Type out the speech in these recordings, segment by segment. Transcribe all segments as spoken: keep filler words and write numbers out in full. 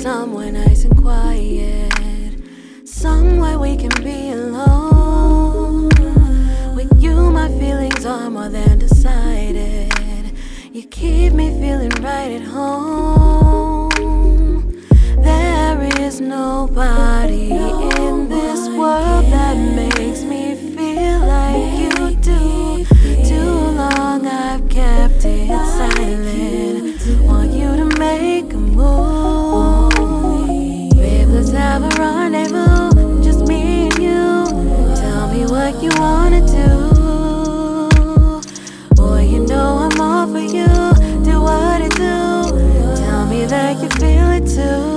somewhere nice and quiet, somewhere we can be alone. With you my feelings are more than decided. You keep me feeling right at home. There is nobody in this world that makes me feel like you do. Too long I've kept it silent. Want you to make a move. Babe, let's have a rendezvous, just me and you. Tell me what you wanna do. Boy, you know I'm all for you. Do what it do. Tell me that you feel it too.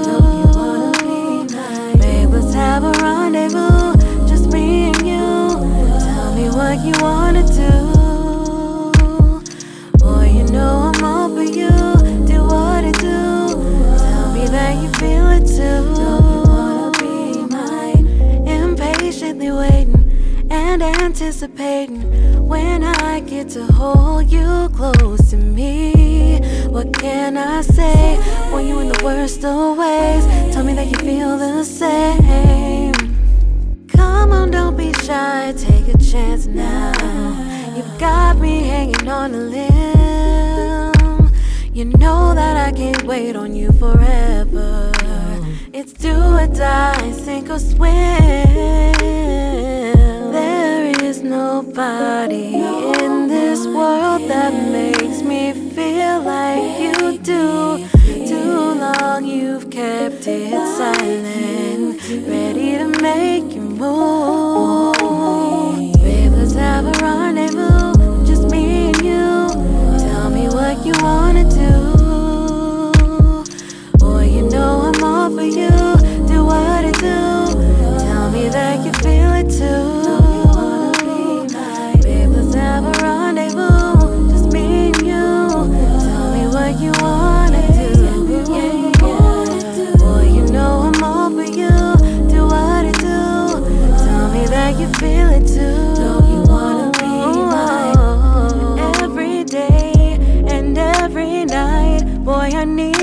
Babe, let's have a rendezvous, just me and you. Tell me what you wanna do. Boy, you know I'm all for you. Do what it do. Tell me that you feel it too. Impatiently waiting and anticipating when I get to hold you close to me. What can I say when you in the worst of ways? Tell me that you feel the same. Come on, don't be shy, take a chance now. You've got me hanging on a limb. You know that I can't wait on you forever. It's do or die, sink or swim. There is nobody in this world that makes me feel like you do. Too long you've kept it silent, ready to make you move. Babe, let's have a rendezvous, just me and you. Tell me what you wanna do. Boy, you know I'm all for you. Do what it do. Tell me that you feel it too. Babe, let's have a rendezvous, just me and you. Tell me what you wanna do. Boy, you know I'm all for you. Do what it do. Tell me that you feel it too. Every day and every night, boy, I need